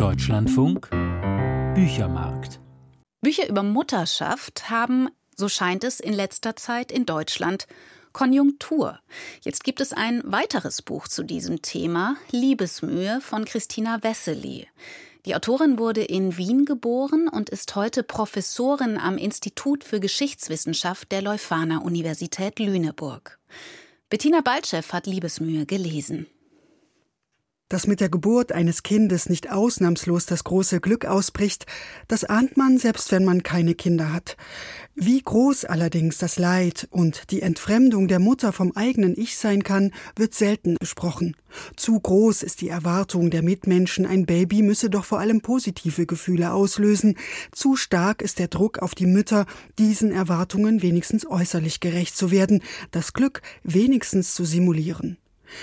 Deutschlandfunk Büchermarkt. Bücher über Mutterschaft haben, so scheint es in letzter Zeit in Deutschland, Konjunktur. Jetzt gibt es ein weiteres Buch zu diesem Thema, Liebesmühe von Christina Wessely. Die Autorin wurde in Wien geboren und ist heute Professorin am Institut für Geschichtswissenschaft der Leuphana-Universität Lüneburg. Bettina Baltschew hat Liebesmühe gelesen. Dass mit der Geburt eines Kindes nicht ausnahmslos das große Glück ausbricht, das ahnt man, selbst wenn man keine Kinder hat. Wie groß allerdings das Leid und die Entfremdung der Mutter vom eigenen Ich sein kann, wird selten besprochen. Zu groß ist die Erwartung der Mitmenschen, ein Baby müsse doch vor allem positive Gefühle auslösen. Zu stark ist der Druck auf die Mütter, diesen Erwartungen wenigstens äußerlich gerecht zu werden, das Glück wenigstens zu simulieren.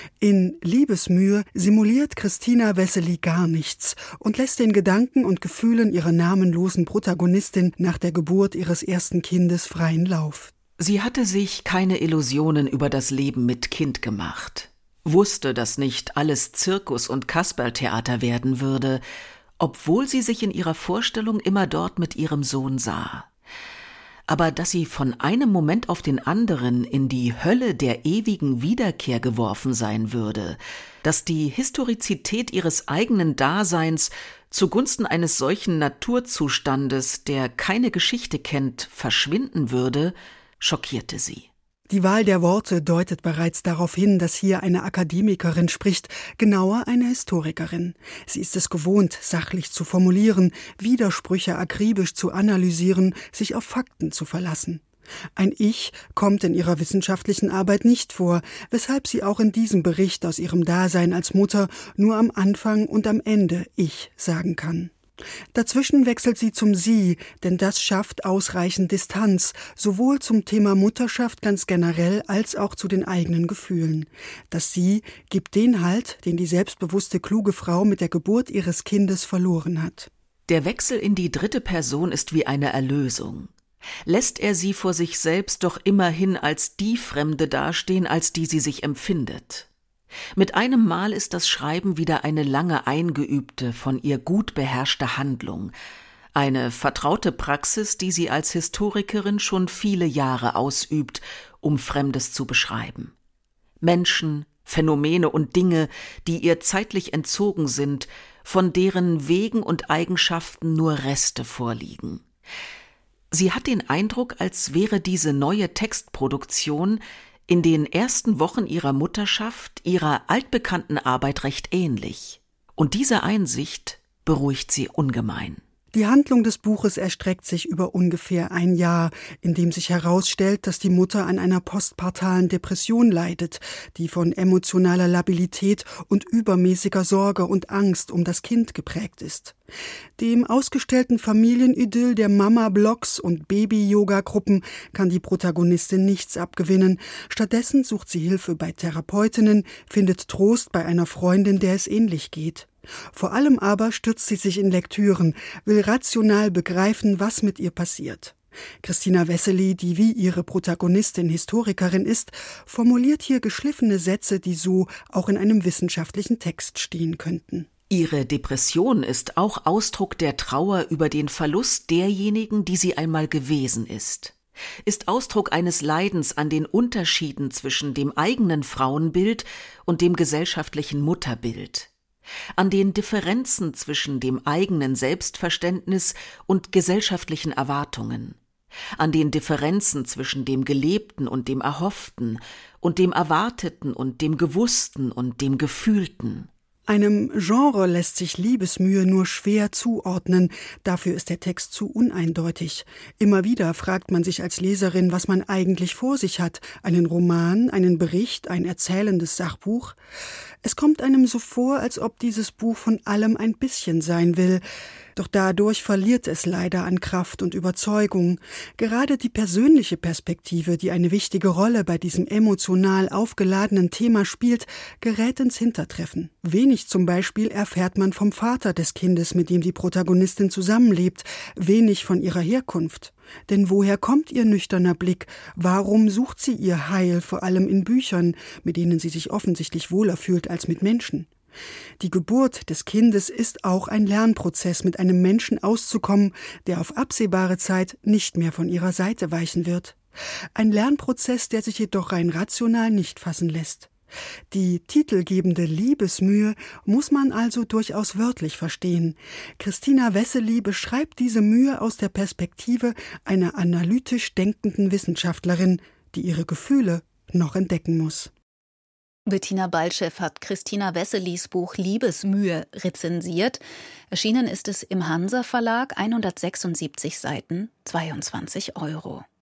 In Liebesmühe simuliert Christina Wessely gar nichts und lässt den Gedanken und Gefühlen ihrer namenlosen Protagonistin nach der Geburt ihres ersten Kindes freien Lauf. Sie hatte sich keine Illusionen über das Leben mit Kind gemacht, wusste, dass nicht alles Zirkus und Kasperltheater werden würde, obwohl sie sich in ihrer Vorstellung immer dort mit ihrem Sohn sah. Aber dass sie von einem Moment auf den anderen in die Hölle der ewigen Wiederkehr geworfen sein würde, dass die Historizität ihres eigenen Daseins zugunsten eines solchen Naturzustandes, der keine Geschichte kennt, verschwinden würde, schockierte sie. Die Wahl der Worte deutet bereits darauf hin, dass hier eine Akademikerin spricht, genauer eine Historikerin. Sie ist es gewohnt, sachlich zu formulieren, Widersprüche akribisch zu analysieren, sich auf Fakten zu verlassen. Ein Ich kommt in ihrer wissenschaftlichen Arbeit nicht vor, weshalb sie auch in diesem Bericht aus ihrem Dasein als Mutter nur am Anfang und am Ende Ich sagen kann. Dazwischen wechselt sie zum Sie, denn das schafft ausreichend Distanz, sowohl zum Thema Mutterschaft ganz generell als auch zu den eigenen Gefühlen. Das Sie gibt den Halt, den die selbstbewusste, kluge Frau mit der Geburt ihres Kindes verloren hat. Der Wechsel in die dritte Person ist wie eine Erlösung. Lässt er sie vor sich selbst doch immerhin als die Fremde dastehen, als die sie sich empfindet. Mit einem Mal ist das Schreiben wieder eine lange eingeübte, von ihr gut beherrschte Handlung, eine vertraute Praxis, die sie als Historikerin schon viele Jahre ausübt, um Fremdes zu beschreiben. Menschen, Phänomene und Dinge, die ihr zeitlich entzogen sind, von deren Wegen und Eigenschaften nur Reste vorliegen. Sie hat den Eindruck, als wäre diese neue Textproduktion in den ersten Wochen ihrer Mutterschaft ihrer altbekannten Arbeit recht ähnlich. Und diese Einsicht beruhigt sie ungemein. Die Handlung des Buches erstreckt sich über ungefähr ein Jahr, in dem sich herausstellt, dass die Mutter an einer postpartalen Depression leidet, die von emotionaler Labilität und übermäßiger Sorge und Angst um das Kind geprägt ist. Dem ausgestellten Familienidyll der Mama-Blogs und Baby-Yoga-Gruppen kann die Protagonistin nichts abgewinnen. Stattdessen sucht sie Hilfe bei Therapeutinnen, findet Trost bei einer Freundin, der es ähnlich geht. Vor allem aber stürzt sie sich in Lektüren, will rational begreifen, was mit ihr passiert. Christina Wessely, die wie ihre Protagonistin Historikerin ist, formuliert hier geschliffene Sätze, die so auch in einem wissenschaftlichen Text stehen könnten. Ihre Depression ist auch Ausdruck der Trauer über den Verlust derjenigen, die sie einmal gewesen ist Ausdruck eines Leidens an den Unterschieden zwischen dem eigenen Frauenbild und dem gesellschaftlichen Mutterbild, an den Differenzen zwischen dem eigenen Selbstverständnis und gesellschaftlichen Erwartungen, an den Differenzen zwischen dem Gelebten und dem Erhofften und dem Erwarteten und dem Gewussten und dem Gefühlten. Einem Genre lässt sich Liebesmühe nur schwer zuordnen, dafür ist der Text zu uneindeutig. Immer wieder fragt man sich als Leserin, was man eigentlich vor sich hat, einen Roman, einen Bericht, ein erzählendes Sachbuch. Es kommt einem so vor, als ob dieses Buch von allem ein bisschen sein will. Doch dadurch verliert es leider an Kraft und Überzeugung. Gerade die persönliche Perspektive, die eine wichtige Rolle bei diesem emotional aufgeladenen Thema spielt, gerät ins Hintertreffen. Wenig zum Beispiel erfährt man vom Vater des Kindes, mit dem die Protagonistin zusammenlebt, wenig von ihrer Herkunft. Denn woher kommt ihr nüchterner Blick? Warum sucht sie ihr Heil vor allem in Büchern, mit denen sie sich offensichtlich wohler fühlt als mit Menschen? Die Geburt des Kindes ist auch ein Lernprozess, mit einem Menschen auszukommen, der auf absehbare Zeit nicht mehr von ihrer Seite weichen wird. Ein Lernprozess, der sich jedoch rein rational nicht fassen lässt. Die titelgebende Liebesmühe muss man also durchaus wörtlich verstehen. Christina Wessely beschreibt diese Mühe aus der Perspektive einer analytisch denkenden Wissenschaftlerin, die ihre Gefühle noch entdecken muss. Bettina Baltschew hat Christina Wesselys Buch Liebesmühe rezensiert. Erschienen ist es im Hansa Verlag, 176 Seiten, 22 €.